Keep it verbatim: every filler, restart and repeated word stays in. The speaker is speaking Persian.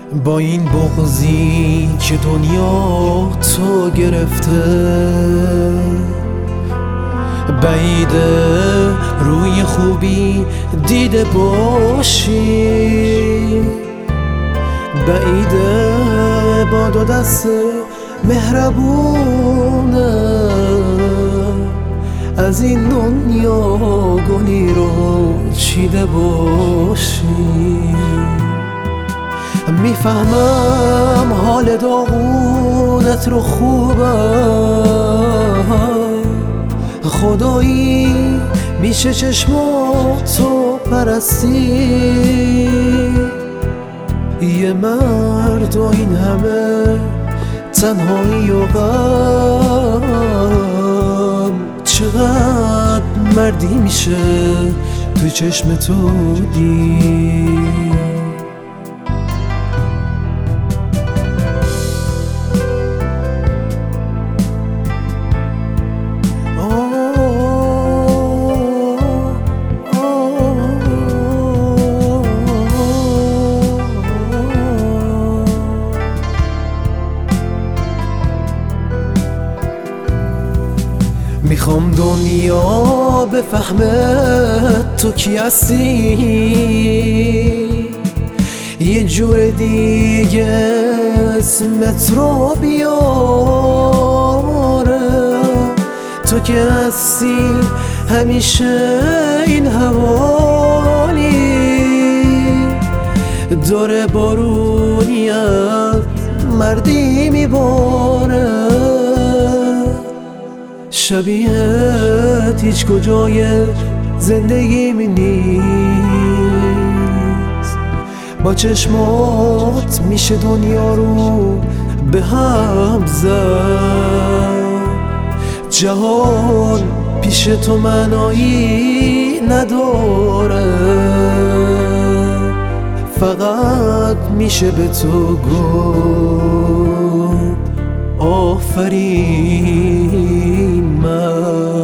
با این بغضی که دنیا تو گرفته، بعیده روی خوبی دیده باشی، بعیده با دو دست مهربونه از این دنیا گلی رو چیده باشی. میفهمم حال داغونت رو خوبم، خدایی میشه چشماتو پرستی، یه مرد و این همه تنهایی و غم، چقدر مردی میشه توی چشم تو دید. میخوام دنیا بفهمه تو کی هستی، یه جور دیگه اسمت رو بیاره، تو که هستی همیشه این حوالی، دور بارونیت مردی میباره، شبیهت هیچ کجای زندگیم نیست، با چشمات میشه دنیا رو به هم زد، جهان پیش تو معنایی نداره، فقط میشه به تو گفت آفرین من.